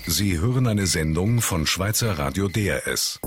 Sie hören eine Sendung von Schweizer Radio DRS.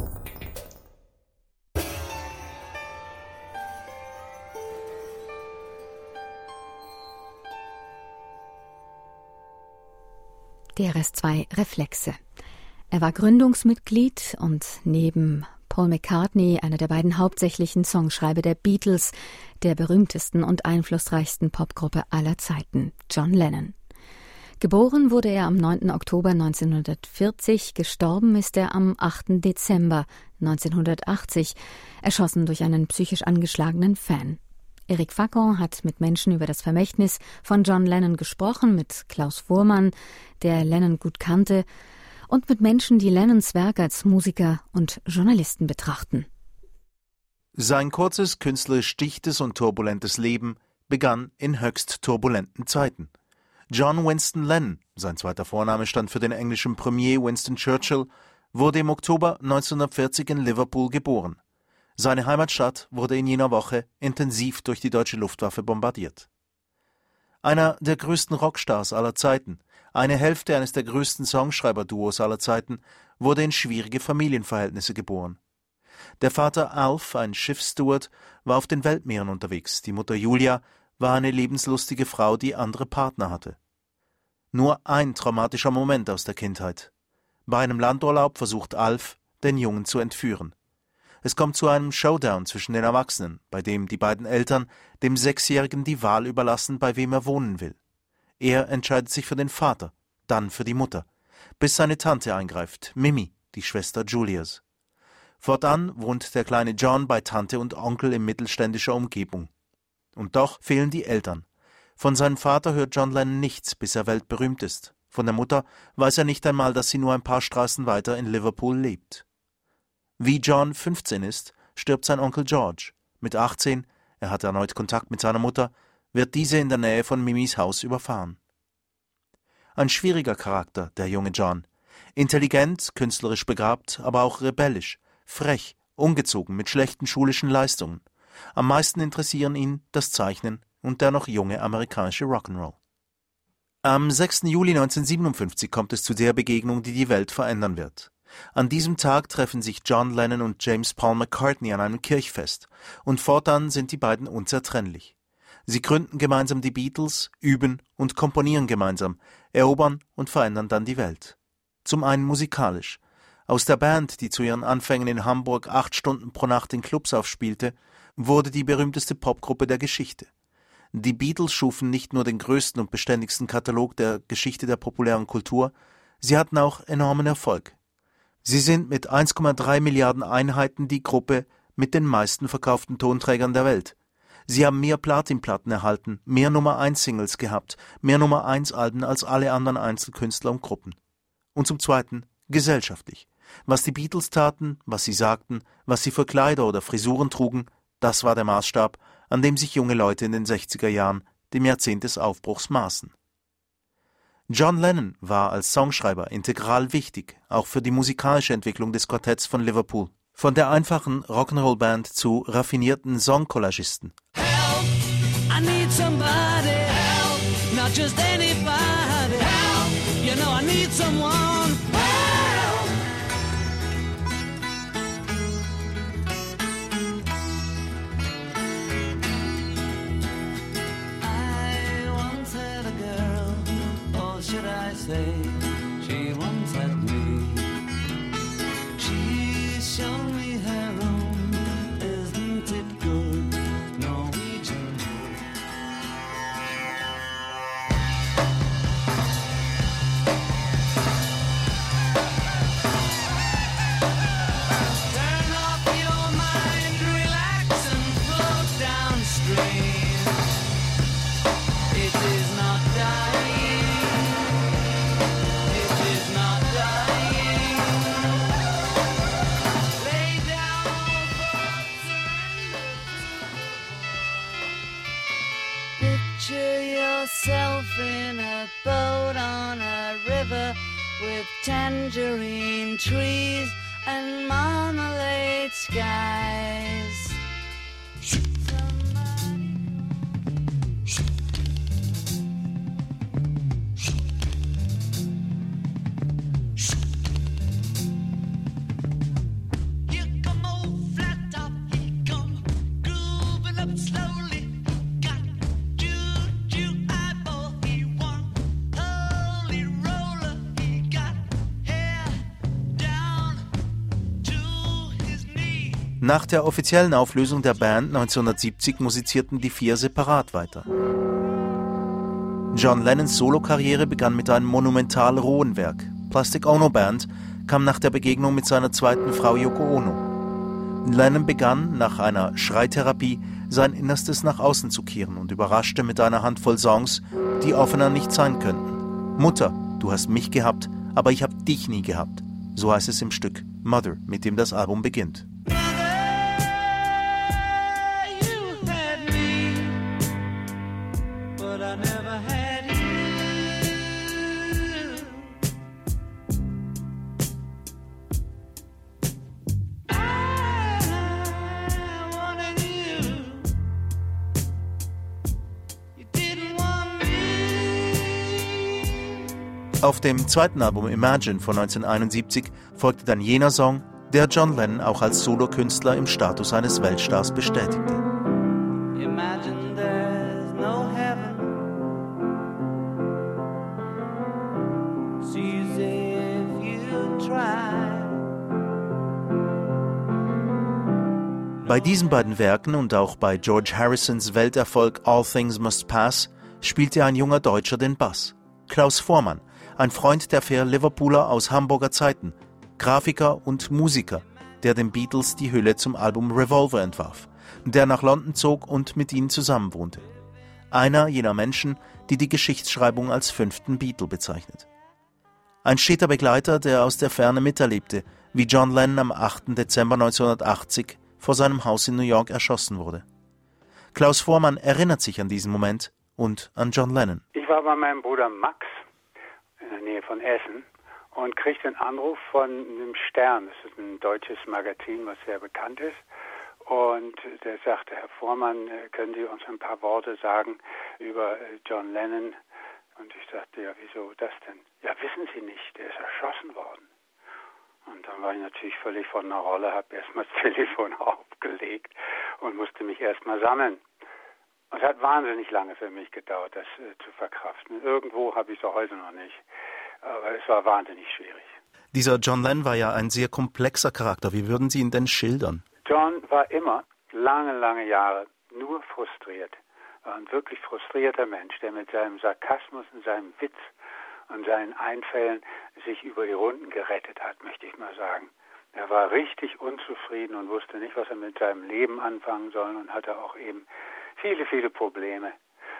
DRS2 Reflexe. Er war Gründungsmitglied und neben Paul McCartney einer der beiden hauptsächlichen Songschreiber der Beatles, der berühmtesten und einflussreichsten Popgruppe aller Zeiten, John Lennon. Geboren wurde er am 9. Oktober 1940, gestorben ist er am 8. Dezember 1980, erschossen durch einen psychisch angeschlagenen Fan. Eric Facon hat mit Menschen über das Vermächtnis von John Lennon gesprochen, mit Klaus Fuhrmann, der Lennon gut kannte, und mit Menschen, die Lennons Werk als Musiker und Journalisten betrachten. Sein kurzes, künstlerisch dichtes und turbulentes Leben begann in höchst turbulenten Zeiten. John Winston Lennon, sein zweiter Vorname stand für den englischen Premier Winston Churchill, wurde im Oktober 1940 in Liverpool geboren. Seine Heimatstadt wurde in jener Woche intensiv durch die deutsche Luftwaffe bombardiert. Einer der größten Rockstars aller Zeiten, eine Hälfte eines der größten Songschreiber-Duos aller Zeiten, wurde in schwierige Familienverhältnisse geboren. Der Vater Alf, ein Schiffssteward, war auf den Weltmeeren unterwegs. Die Mutter Julia war eine lebenslustige Frau, die andere Partner hatte. Nur ein traumatischer Moment aus der Kindheit. Bei einem Landurlaub versucht Alf, den Jungen zu entführen. Es kommt zu einem Showdown zwischen den Erwachsenen, bei dem die beiden Eltern dem Sechsjährigen die Wahl überlassen, bei wem er wohnen will. Er entscheidet sich für den Vater, dann für die Mutter, bis seine Tante eingreift, Mimi, die Schwester Julias. Fortan wohnt der kleine John bei Tante und Onkel in mittelständischer Umgebung. Und doch fehlen die Eltern. Von seinem Vater hört John Lennon nichts, bis er weltberühmt ist. Von der Mutter weiß er nicht einmal, dass sie nur ein paar Straßen weiter in Liverpool lebt. Wie John 15 ist, stirbt sein Onkel George. Mit 18, er hat erneut Kontakt mit seiner Mutter, wird diese in der Nähe von Mimis Haus überfahren. Ein schwieriger Charakter, der junge John. Intelligent, künstlerisch begabt, aber auch rebellisch, frech, ungezogen, mit schlechten schulischen Leistungen. Am meisten interessieren ihn das Zeichnen und der noch junge amerikanische Rock'n'Roll. Am 6. Juli 1957 kommt es zu der Begegnung, die die Welt verändern wird. An diesem Tag treffen sich John Lennon und James Paul McCartney an einem Kirchfest und fortan sind die beiden unzertrennlich. Sie gründen gemeinsam die Beatles, üben und komponieren gemeinsam, erobern und verändern dann die Welt. Zum einen musikalisch. Aus der Band, die zu ihren Anfängen in Hamburg 8 Stunden pro Nacht in Clubs aufspielte, wurde die berühmteste Popgruppe der Geschichte. Die Beatles schufen nicht nur den größten und beständigsten Katalog der Geschichte der populären Kultur, sie hatten auch enormen Erfolg. Sie sind mit 1,3 Milliarden Einheiten die Gruppe mit den meisten verkauften Tonträgern der Welt. Sie haben mehr Platinplatten erhalten, mehr Nummer-1-Singles gehabt, mehr Nummer-1-Alben als alle anderen Einzelkünstler und Gruppen. Und zum Zweiten gesellschaftlich. Was die Beatles taten, was sie sagten, was sie für Kleider oder Frisuren trugen, das war der Maßstab, an dem sich junge Leute in den 60er Jahren, dem Jahrzehnt des Aufbruchs, maßen. John Lennon war als Songschreiber integral wichtig, auch für die musikalische Entwicklung des Quartetts von Liverpool. Von der einfachen Rock'n'Roll-Band zu raffinierten Songcollagisten. Help, I need somebody, help, not just anybody, help, you know I need someone, help. I once had a girl, or should I say, she once had me. She's shown me her room, isn't it good, Norwegian? Turn off your mind, relax and float downstream. It is not dying. It is not dying. Lay down for picture yourself in a boat on a river with tangerine trees and marmalade skies. Nach der offiziellen Auflösung der Band 1970 musizierten die 4 separat weiter. John Lennons Solokarriere begann mit einem monumental rohen Werk. Plastic Ono Band kam nach der Begegnung mit seiner zweiten Frau Yoko Ono. Lennon begann, nach einer Schreitherapie, sein Innerstes nach außen zu kehren und überraschte mit einer Handvoll Songs, die offener nicht sein könnten. Mutter, du hast mich gehabt, aber ich habe dich nie gehabt. So heißt es im Stück Mother, mit dem das Album beginnt. Auf dem zweiten Album Imagine von 1971 folgte dann jener Song, der John Lennon auch als Solokünstler im Status eines Weltstars bestätigte. Imagine there's no heaven. It's easy if you try. Bei diesen beiden Werken und auch bei George Harrisons Welterfolg All Things Must Pass spielte ein junger Deutscher den Bass. Klaus Voormann, ein Freund der Fair Liverpooler aus Hamburger Zeiten, Grafiker und Musiker, der den Beatles die Hülle zum Album Revolver entwarf, der nach London zog und mit ihnen zusammenwohnte. Einer jener Menschen, die die Geschichtsschreibung als 5. Beatle bezeichnet. Ein steter Begleiter, der aus der Ferne miterlebte, wie John Lennon am 8. Dezember 1980 vor seinem Haus in New York erschossen wurde. Klaus Voormann erinnert sich an diesen Moment und an John Lennon. Ich war bei meinem Bruder Max in der Nähe von Essen und kriegte einen Anruf von einem Stern. Das ist ein deutsches Magazin, was sehr bekannt ist. Und der sagte, Herr Voormann, können Sie uns ein paar Worte sagen über John Lennon? Und ich sagte, ja, wieso das denn? Ja, wissen Sie nicht, der ist erschossen worden. Und dann war ich natürlich völlig von der Rolle, habe erstmal das Telefon aufgelegt und musste mich erstmal sammeln. Und es hat wahnsinnig lange für mich gedauert, das zu verkraften. Irgendwo habe ich es auch heute noch nicht, aber es war wahnsinnig schwierig. Dieser John Lennon war ja ein sehr komplexer Charakter. Wie würden Sie ihn denn schildern? John war immer, lange Jahre, nur frustriert. War ein wirklich frustrierter Mensch, der mit seinem Sarkasmus und seinem Witz und seinen Einfällen sich über die Runden gerettet hat, möchte ich mal sagen. Er war richtig unzufrieden und wusste nicht, was er mit seinem Leben anfangen soll und hatte auch eben viele Probleme.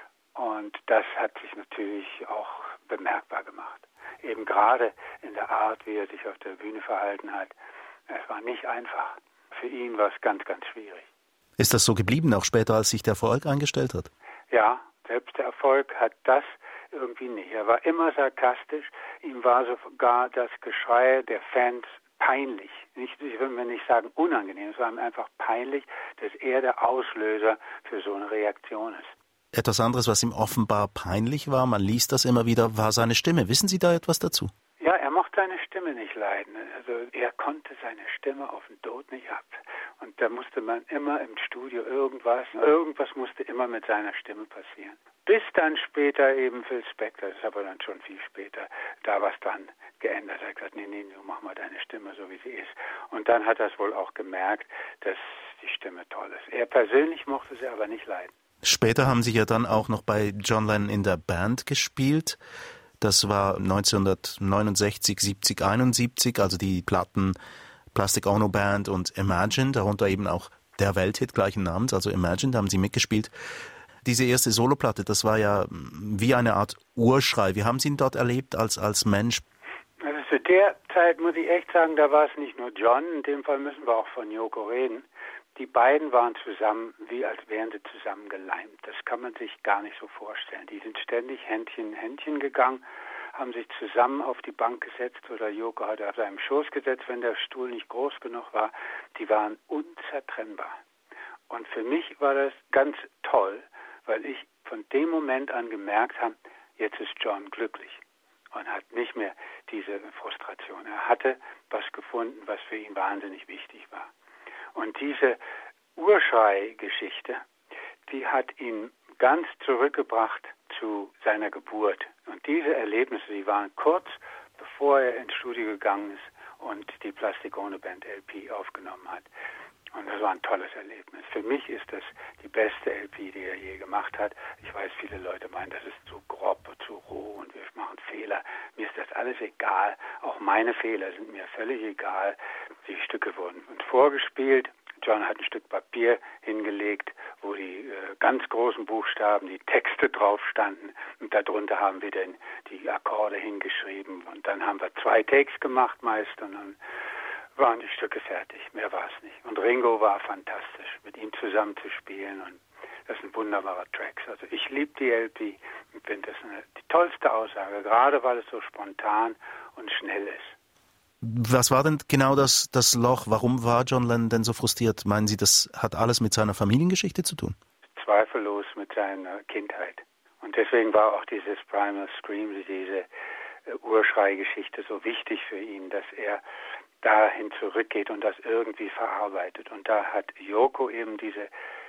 Und das hat sich natürlich auch bemerkbar gemacht. Eben gerade in der Art, wie er sich auf der Bühne verhalten hat. Es war nicht einfach. Für ihn war es ganz schwierig. Ist das so geblieben, auch später, als sich der Erfolg eingestellt hat? Ja, selbst der Erfolg hat das irgendwie nicht. Er war immer sarkastisch. Ihm war sogar das Geschrei der Fans peinlich. Ich will mir nicht sagen unangenehm, es war ihm einfach peinlich, dass er der Auslöser für so eine Reaktion ist. Etwas anderes, was ihm offenbar peinlich war, man liest das immer wieder, war seine Stimme. Wissen Sie da etwas dazu? Ja, er mochte seine Stimme nicht leiden. Also er konnte seine Stimme auf den Tod nicht ab. Und da musste man immer im Studio irgendwas musste immer mit seiner Stimme passieren. Bis dann später eben Phil Spector, das ist aber dann schon viel später, da was dann geändert. Er hat gesagt, nee, du mach mal deine Stimme so, wie sie ist. Und dann hat er es wohl auch gemerkt, dass die Stimme toll ist. Er persönlich mochte sie aber nicht leiden. Später haben Sie ja dann auch noch bei John Lennon in der Band gespielt. Das war 1969, 70, 71, also die Platten Plastic Ono Band und Imagine, darunter eben auch der Welthit gleichen Namens, also Imagine, da haben Sie mitgespielt. Diese erste Soloplatte, das war ja wie eine Art Urschrei. Wie haben Sie ihn dort erlebt als Mensch? Also zu der Zeit muss ich echt sagen, da war es nicht nur John, in dem Fall müssen wir auch von Yoko reden. Die beiden waren zusammen, wie als wären sie zusammengeleimt. Das kann man sich gar nicht so vorstellen. Die sind ständig Händchen in Händchen gegangen, haben sich zusammen auf die Bank gesetzt oder Yoko hat auf seinem Schoß gesetzt, wenn der Stuhl nicht groß genug war. Die waren unzertrennbar. Und für mich war das ganz toll, weil ich von dem Moment an gemerkt habe, jetzt ist John glücklich und hat nicht mehr diese Frustration. Er hatte was gefunden, was für ihn wahnsinnig wichtig war. Und diese Urschrei-Geschichte, die hat ihn ganz zurückgebracht zu seiner Geburt. Und diese Erlebnisse, die waren kurz bevor er ins Studio gegangen ist und die Plastic Ono Band LP aufgenommen hat. Und das war ein tolles Erlebnis. Für mich ist das die beste LP, die er je gemacht hat. Ich weiß, viele Leute meinen, das ist zu grob, zu roh und wir machen Fehler. Mir ist das alles egal. Auch meine Fehler sind mir völlig egal. Die Stücke wurden uns vorgespielt. John hat ein Stück Papier hingelegt, wo die ganz großen Buchstaben, die Texte drauf standen. Und darunter haben wir dann die Akkorde hingeschrieben. Und dann haben wir 2 Takes gemacht meist und dann waren die Stücke fertig, mehr war es nicht. Und Ringo war fantastisch, mit ihm zusammen zu spielen und das sind wunderbare Tracks. Also ich liebe die LP und finde das die tollste Aussage, gerade weil es so spontan und schnell ist. Was war denn genau das Loch? Warum war John Lennon denn so frustriert? Meinen Sie, das hat alles mit seiner Familiengeschichte zu tun? Zweifellos mit seiner Kindheit. Und deswegen war auch dieses Primal Scream, diese Urschrei-Geschichte so wichtig für ihn, dass er dahin zurückgeht und das irgendwie verarbeitet. Und da hat Yoko eben diese,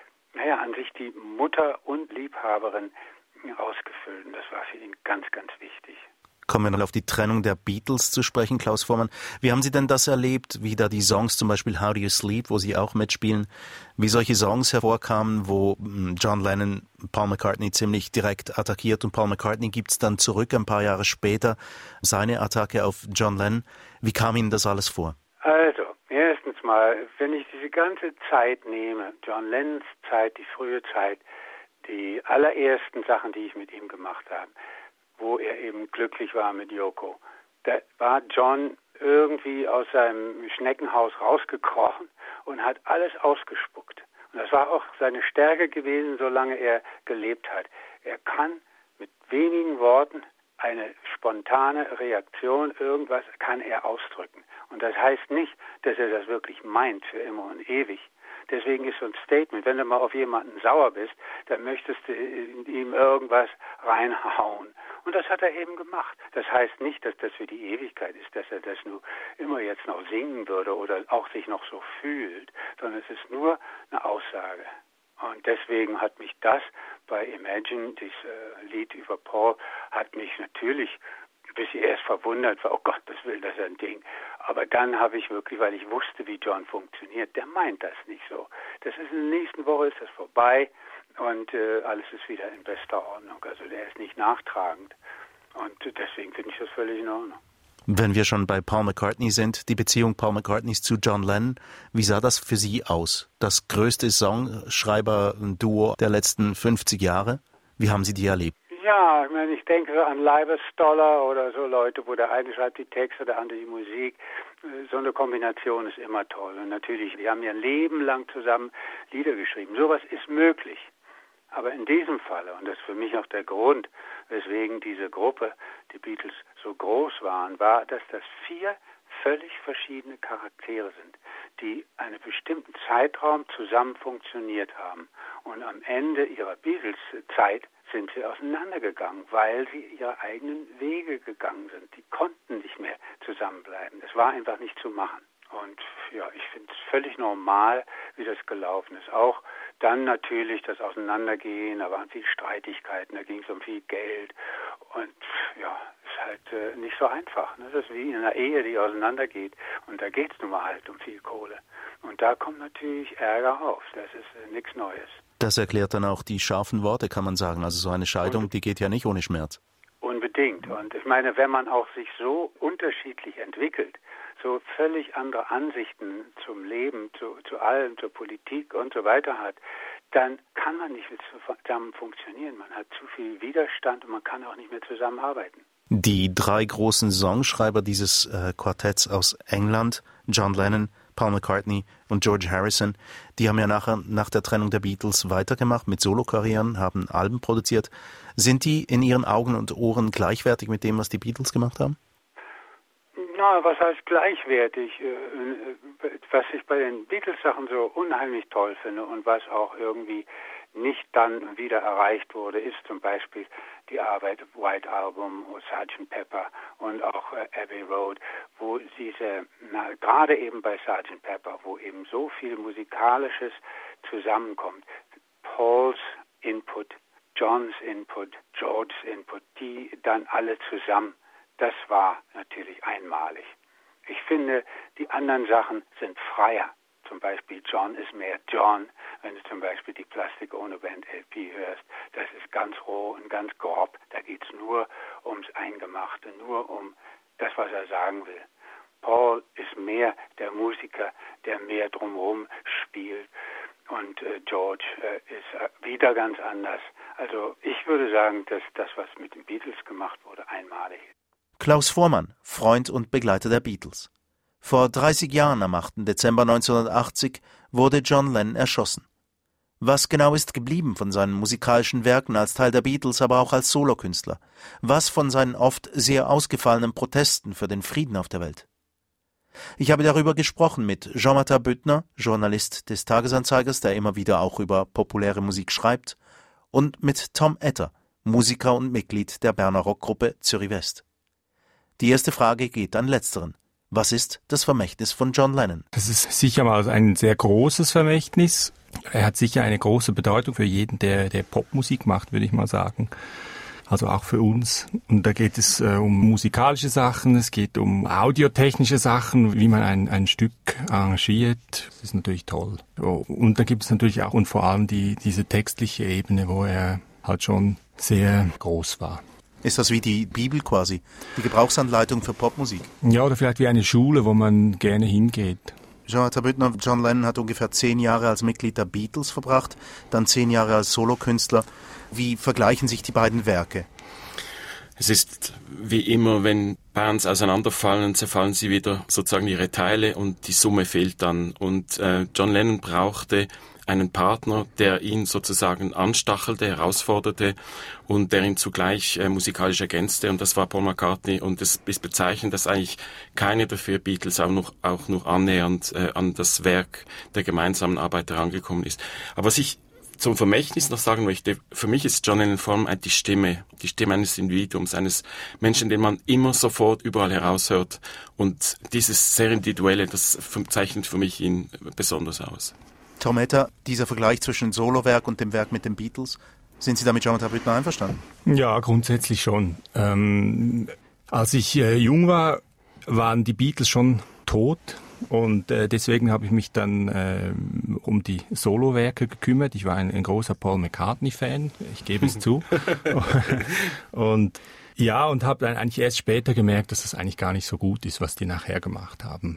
an sich die Mutter und Liebhaberin ausgefüllt. Und das war für ihn ganz, ganz wichtig. Kommen wir noch auf die Trennung der Beatles zu sprechen, Klaus Voormann. Wie haben Sie denn das erlebt, wie da die Songs, zum Beispiel How Do You Sleep, wo Sie auch mitspielen, wie solche Songs hervorkamen, wo John Lennon Paul McCartney ziemlich direkt attackiert und Paul McCartney gibt es dann zurück, ein paar Jahre später, seine Attacke auf John Lennon. Wie kam Ihnen das alles vor? Also, erstens mal, wenn ich diese ganze Zeit nehme, John Lennons Zeit, die frühe Zeit, die allerersten Sachen, die ich mit ihm gemacht habe, wo er eben glücklich war mit Yoko. Da war John irgendwie aus seinem Schneckenhaus rausgekrochen und hat alles ausgespuckt. Und das war auch seine Stärke gewesen, solange er gelebt hat. Er kann mit wenigen Worten eine spontane Reaktion, irgendwas kann er ausdrücken. Und das heißt nicht, dass er das wirklich meint für immer und ewig. Deswegen ist so ein Statement, wenn du mal auf jemanden sauer bist, dann möchtest du ihm irgendwas reinhauen. Und das hat er eben gemacht. Das heißt nicht, dass das für die Ewigkeit ist, dass er das nur immer jetzt noch singen würde oder auch sich noch so fühlt, sondern es ist nur eine Aussage. Und deswegen hat mich das bei Imagine, dieses Lied über Paul, hat mich natürlich bis ich erst verwundert war, oh Gott, das will das ein Ding. Aber dann habe ich wirklich, weil ich wusste, wie John funktioniert, der meint das nicht so. Das ist in der nächsten Woche ist das vorbei und alles ist wieder in bester Ordnung. Also der ist nicht nachtragend und deswegen finde ich das völlig in Ordnung. Wenn wir schon bei Paul McCartney sind, die Beziehung Paul McCartneys zu John Lennon, wie sah das für Sie aus? Das größte Songschreiber-Duo der letzten 50 Jahre? Wie haben Sie die erlebt? Ja, ich meine, ich denke so an Live Stoller oder so Leute, wo der eine schreibt die Texte, der andere die Musik. So eine Kombination ist immer toll. Und natürlich, die haben ja ein Leben lang zusammen Lieder geschrieben. Sowas ist möglich. Aber in diesem Falle, und das ist für mich auch der Grund, weswegen diese Gruppe, die Beatles, so groß waren, war, dass das 4 völlig verschiedene Charaktere sind, die einen bestimmten Zeitraum zusammen funktioniert haben. Und am Ende ihrer Beatles-Zeit sind sie auseinandergegangen, weil sie ihre eigenen Wege gegangen sind. Die konnten nicht mehr zusammenbleiben. Das war einfach nicht zu machen. Und ja, ich finde es völlig normal, wie das gelaufen ist. Auch dann natürlich das Auseinandergehen, da waren viele Streitigkeiten, da ging es um viel Geld. Und ja, ist halt nicht so einfach. Ne? Das ist wie in einer Ehe, die auseinandergeht. Und da geht es nun mal halt um viel Kohle. Und da kommt natürlich Ärger auf. Das ist nichts Neues. Das erklärt dann auch die scharfen Worte, kann man sagen. Also so eine Scheidung, die geht ja nicht ohne Schmerz. Unbedingt. Und ich meine, wenn man auch sich so unterschiedlich entwickelt, so völlig andere Ansichten zum Leben, zu allem, zur Politik und so weiter hat, dann kann man nicht zusammen funktionieren. Man hat zu viel Widerstand und man kann auch nicht mehr zusammenarbeiten. Die 3 großen Songschreiber dieses Quartetts aus England, John Lennon, Paul McCartney und George Harrison, die haben ja nach der Trennung der Beatles weitergemacht mit Solokarrieren, haben Alben produziert. Sind die in Ihren Augen und Ohren gleichwertig mit dem, was die Beatles gemacht haben? Na, was heißt gleichwertig? Was ich bei den Beatles-Sachen so unheimlich toll finde und was auch irgendwie nicht dann wieder erreicht wurde, ist zum Beispiel die Arbeit White Album, Sgt. Pepper und auch Abbey Road, wo gerade eben bei Sgt. Pepper, wo eben so viel Musikalisches zusammenkommt. Pauls Input, Johns Input, Georges Input, die dann alle zusammen. Das war natürlich einmalig. Ich finde, die anderen Sachen sind freier. zum Beispiel John ist mehr John, wenn du zum Beispiel die Plastik ohne Band LP hörst. Das ist ganz roh und ganz grob. Da geht es nur ums Eingemachte, nur um das, was er sagen will. Paul ist mehr der Musiker, der mehr drumherum spielt. Und George ist wieder ganz anders. Also ich würde sagen, dass das, was mit den Beatles gemacht wurde, einmalig ist. Klaus Voormann, Freund und Begleiter der Beatles. Vor 30 Jahren, am 8. Dezember 1980, wurde John Lennon erschossen. Was genau ist geblieben von seinen musikalischen Werken als Teil der Beatles, aber auch als Solokünstler? Was von seinen oft sehr ausgefallenen Protesten für den Frieden auf der Welt? Ich habe darüber gesprochen mit Jean-Martin Büttner, Journalist des Tagesanzeigers, der immer wieder auch über populäre Musik schreibt, und mit Tom Etter, Musiker und Mitglied der Berner Rockgruppe Zürich West. Die erste Frage geht an Letzteren. Was ist das Vermächtnis von John Lennon? Das ist sicher mal ein sehr großes Vermächtnis. Er hat sicher eine große Bedeutung für jeden, der Popmusik macht, würde ich mal sagen. Also auch für uns. Und da geht es um musikalische Sachen, es geht um audiotechnische Sachen, wie man ein Stück arrangiert. Das ist natürlich toll. Und da gibt es natürlich auch und vor allem diese textliche Ebene, wo er halt schon sehr groß war. Ist das wie die Bibel quasi, die Gebrauchsanleitung für Popmusik? Ja, oder vielleicht wie eine Schule, wo man gerne hingeht. Jean-Martin Büttner, John Lennon hat ungefähr 10 Jahre als Mitglied der Beatles verbracht, dann 10 Jahre als Solokünstler. Wie vergleichen sich die beiden Werke? Es ist wie immer, wenn Bands auseinanderfallen, zerfallen sie wieder sozusagen ihre Teile und die Summe fehlt dann. Und John Lennon brauchte einen Partner, der ihn sozusagen anstachelte, herausforderte und der ihn zugleich musikalisch ergänzte, und das war Paul McCartney. Und es ist bezeichnend, dass eigentlich keine der 4 Beatles auch nur annähernd an das Werk der gemeinsamen Arbeit herangekommen ist. Aber was ich zum Vermächtnis noch sagen möchte, für mich ist John Lennon vor allem die Stimme eines Individuums, eines Menschen, den man immer sofort überall heraushört. Und dieses sehr Individuelle, das zeichnet für mich ihn besonders aus. Tom Etter, dieser Vergleich zwischen dem Solowerk und dem Werk mit den Beatles, sind Sie damit Jean-Martin Büttner einverstanden? Ja, grundsätzlich schon. Als ich jung war, waren die Beatles schon tot. Und deswegen habe ich mich dann um die Solowerke gekümmert. Ich war ein großer Paul McCartney-Fan, ich gebe es zu. Und habe dann eigentlich erst später gemerkt, dass das eigentlich gar nicht so gut ist, was die nachher gemacht haben.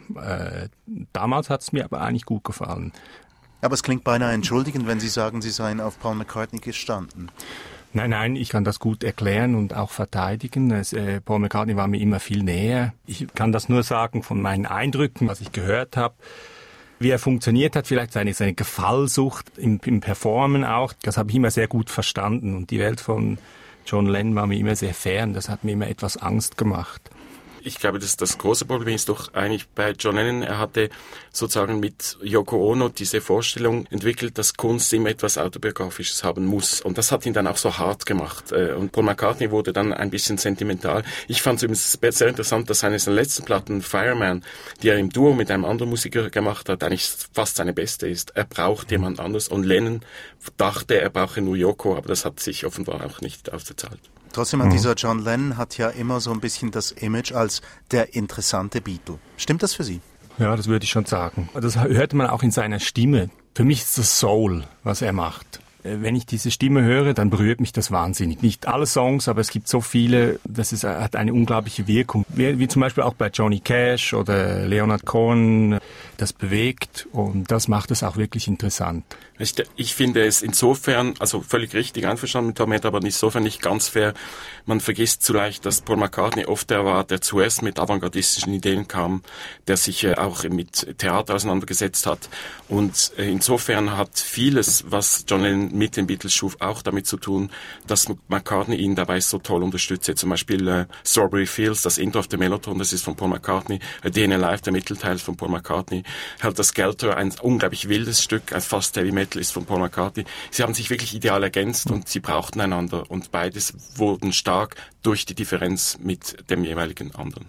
Damals hat es mir aber eigentlich gut gefallen. Aber es klingt beinahe entschuldigend, wenn Sie sagen, Sie seien auf Paul McCartney gestanden. Nein, ich kann das gut erklären und auch verteidigen. Paul McCartney war mir immer viel näher. Ich kann das nur sagen von meinen Eindrücken, was ich gehört habe. Wie er funktioniert hat, vielleicht seine Gefallsucht im Performen auch, das habe ich immer sehr gut verstanden. Und die Welt von John Lennon war mir immer sehr fern. Das hat mir immer etwas Angst gemacht. Ich glaube, dass das große Problem ist doch eigentlich bei John Lennon. Er hatte sozusagen mit Yoko Ono diese Vorstellung entwickelt, dass Kunst immer etwas Autobiografisches haben muss. Und das hat ihn dann auch so hart gemacht. Und Paul McCartney wurde dann ein bisschen sentimental. Ich fand es übrigens sehr interessant, dass eine seiner letzten Platten, Fireman, die er im Duo mit einem anderen Musiker gemacht hat, eigentlich fast seine beste ist. Er braucht jemand anderes. Und Lennon dachte, er brauche nur Yoko, aber das hat sich offenbar auch nicht ausgezahlt. Trotzdem, dieser John Lennon hat ja immer so ein bisschen das Image als der interessante Beatle. Stimmt das für Sie? Ja, das würde ich schon sagen. Das hört man auch in seiner Stimme. Für mich ist das Soul, was er macht. Wenn ich diese Stimme höre, dann berührt mich das wahnsinnig. Nicht alle Songs, aber es gibt so viele, hat eine unglaubliche Wirkung. Wie zum Beispiel auch bei Johnny Cash oder Leonard Cohen. Das bewegt und das macht es auch wirklich interessant. Ich finde es insofern, also völlig richtig einverstanden mit Tom Etter, aber insofern nicht ganz fair. Man vergisst zu leicht, dass Paul McCartney oft der war, der zuerst mit avantgardistischen Ideen kam, der sich auch mit Theater auseinandergesetzt hat. Und insofern hat vieles, was John Lennon mit den Beatles schuf, auch damit zu tun, dass McCartney ihn dabei so toll unterstützt. Zum Beispiel Strawberry Fields, das Intro auf dem Mellotron, das ist von Paul McCartney. A Day in a Life, der Mittelteil von Paul McCartney. Helter Skelter, ein unglaublich wildes Stück, ein fast Heavy Metal ist von Paul McCartney. Sie haben sich wirklich ideal ergänzt und sie brauchten einander und beides wurden stark durch die Differenz mit dem jeweiligen anderen.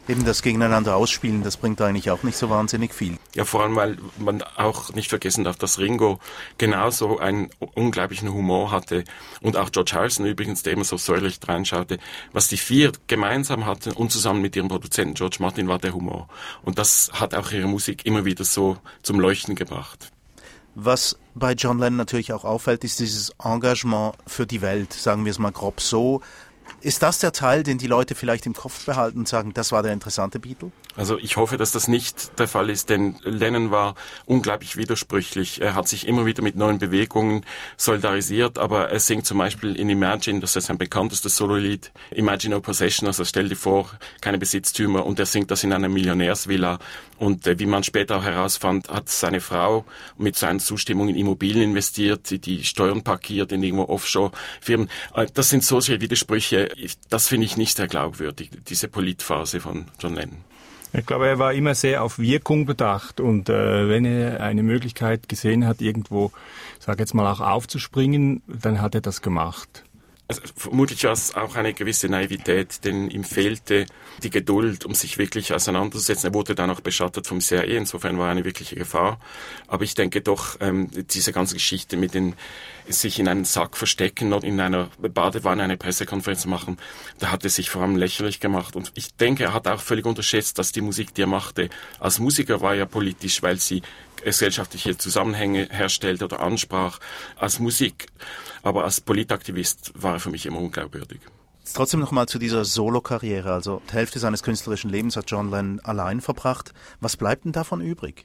Eben das Gegeneinander ausspielen, das bringt eigentlich auch nicht so wahnsinnig viel. Ja, vor allem, weil man auch nicht vergessen darf, dass Ringo genauso einen unglaublichen Humor hatte und auch George Harrison übrigens, der immer so säuerlich reinschaute. Was die vier gemeinsam hatten und zusammen mit ihrem Produzenten George Martin war der Humor. Und das hat auch ihre Musik immer wieder so zum Leuchten gebracht. Was bei John Lennon natürlich auch auffällt, ist dieses Engagement für die Welt, sagen wir es mal grob so. Ist das der Teil, den die Leute vielleicht im Kopf behalten und sagen, das war der interessante Beatle? Also ich hoffe, dass das nicht der Fall ist, denn Lennon war unglaublich widersprüchlich. Er hat sich immer wieder mit neuen Bewegungen solidarisiert, aber er singt zum Beispiel in Imagine, das ist sein bekanntestes Sololied, Imagine No Possession, also stell dir vor, keine Besitztümer, und er singt das in einer Millionärsvilla. Und wie man später auch herausfand, hat seine Frau mit seiner Zustimmung in Immobilien investiert, die Steuern parkiert in irgendwo Offshore-Firmen. Das sind solche Widersprüche, das finde ich nicht sehr glaubwürdig, diese Politphase von John Lennon. Ich glaube, er war immer sehr auf Wirkung bedacht und wenn er eine Möglichkeit gesehen hat, irgendwo, sage jetzt mal, auch aufzuspringen, dann hat er das gemacht. Also vermutlich war es auch eine gewisse Naivität, denn ihm fehlte die Geduld, um sich wirklich auseinanderzusetzen. Er wurde dann auch beschattet vom CIA, insofern war er eine wirkliche Gefahr. Aber ich denke doch, diese ganze Geschichte mit den sich in einen Sack verstecken und in einer Badewanne eine Pressekonferenz machen, da hat er sich vor allem lächerlich gemacht. Und ich denke, er hat auch völlig unterschätzt, dass die Musik, die er machte, als Musiker war ja politisch, weil sie gesellschaftliche Zusammenhänge herstellte oder ansprach, als Musik. Aber als Politaktivist war er für mich immer unglaubwürdig. Trotzdem nochmal zu dieser Solo-Karriere. Also die Hälfte seines künstlerischen Lebens hat John Lennon allein verbracht. Was bleibt denn davon übrig?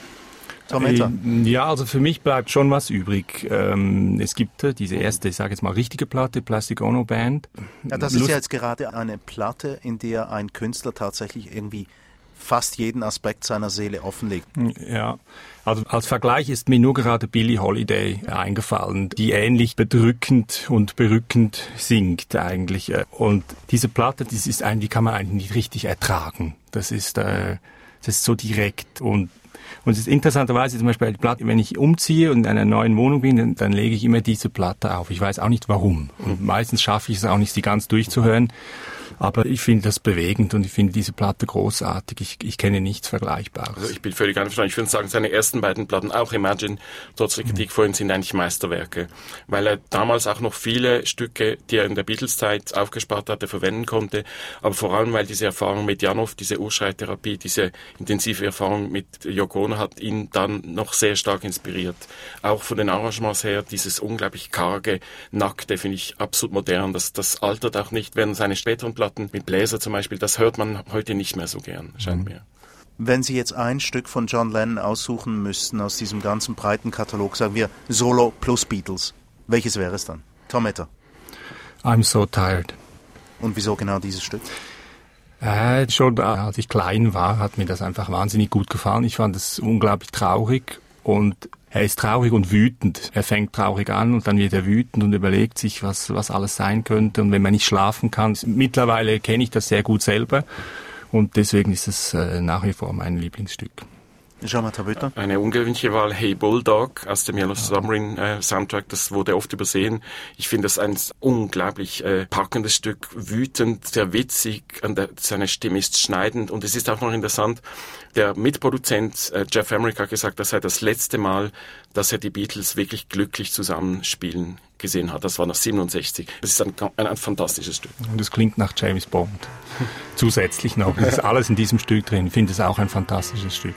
Tom Etter? Ja, also für mich bleibt schon was übrig. Es gibt diese erste, ich sage jetzt mal richtige Platte, Plastic Ono Band. Ja, das ist ja jetzt gerade eine Platte, in der ein Künstler tatsächlich irgendwie fast jeden Aspekt seiner Seele offenlegt. Ja, also als Vergleich ist mir nur gerade Billie Holiday eingefallen, die ähnlich bedrückend und berückend singt eigentlich. Und diese Platte, die kann man eigentlich nicht richtig ertragen. Das ist so direkt und es ist interessanterweise zum Beispiel die Platte, wenn ich umziehe und in einer neuen Wohnung bin, dann lege ich immer diese Platte auf. Ich weiß auch nicht warum. Und meistens schaffe ich es auch nicht, sie ganz durchzuhören. Aber ich finde das bewegend und ich finde diese Platte großartig. Ich kenne nichts Vergleichbares. Also ich bin völlig einverstanden. Ich würde sagen, seine ersten beiden Platten, auch Imagine, trotz der Kritik vorhin, sind eigentlich Meisterwerke. Weil er damals auch noch viele Stücke, die er in der Beatles-Zeit aufgespart hatte, verwenden konnte. Aber vor allem, weil diese Erfahrung mit Janov, diese Urschreitherapie, diese intensive Erfahrung mit Yoko Ono hat ihn dann noch sehr stark inspiriert. Auch von den Arrangements her, dieses unglaublich karge, nackte, finde ich absolut modern. Das altert auch nicht, während seine späteren Platten mit Bläser zum Beispiel, das hört man heute nicht mehr so gern, scheint mir. Wenn Sie jetzt ein Stück von John Lennon aussuchen müssten aus diesem ganzen breiten Katalog, sagen wir Solo plus Beatles, welches wäre es dann? Tom Etter. I'm so tired. Und wieso genau dieses Stück? Schon als ich klein war, hat mir das einfach wahnsinnig gut gefallen. Ich fand es unglaublich traurig und er ist traurig und wütend. Er fängt traurig an und dann wird er wütend und überlegt sich, was alles sein könnte. Und wenn man nicht schlafen kann, mittlerweile kenne ich das sehr gut selber und deswegen ist es nach wie vor mein Lieblingsstück. Jean-Martin Böttner. Eine ungewöhnliche Wahl, Hey Bulldog aus dem Yellow Submarine Soundtrack, das wurde oft übersehen. Ich finde das ein unglaublich packendes Stück, wütend, sehr witzig, seine Stimme ist schneidend und es ist auch noch interessant, der Mitproduzent Jeff Emerick hat gesagt, das sei das letzte Mal, dass er die Beatles wirklich glücklich zusammenspielen gesehen hat. Das war nach 67. Das ist ein fantastisches Stück. Und es klingt nach James Bond. Zusätzlich noch. Es ist alles in diesem Stück drin. Ich finde es auch ein fantastisches Stück.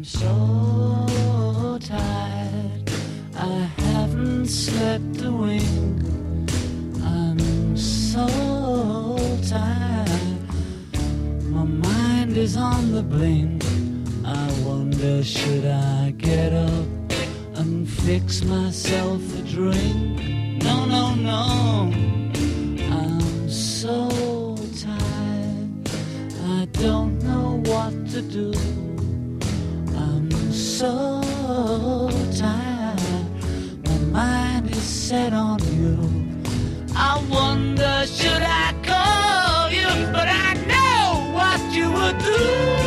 I'm so tired, I haven't slept a wink. I'm so tired, my mind is on the blink. I wonder, should I get up and fix myself a drink? No, no, no, I'm so tired, I don't know what to do. I'm so tired, my mind is set on you. I wonder, should I call you? But I know what you would do.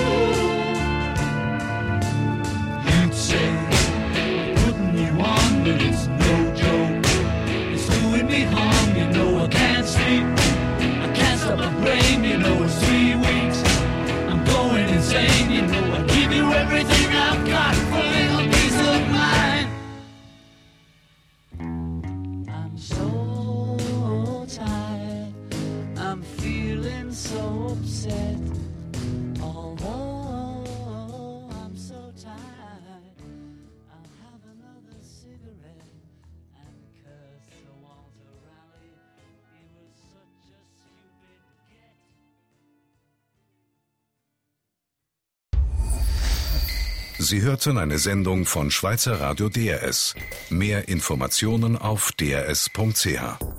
You'd say, putting you on, but it's no joke. It's doing me harm, you know I can't sleep. I can't stop my brain, you know it's 3 weeks. I'm going insane, you know I give you everything I've got for a little peace of mind. I'm so tired, I'm feeling so upset. Although I'm so tired, I'll have another cigarette and curse the Walter Raleigh. He was such a stupid get. Sie hörten eine Sendung von Schweizer Radio DRS. Mehr Informationen auf drs.ch.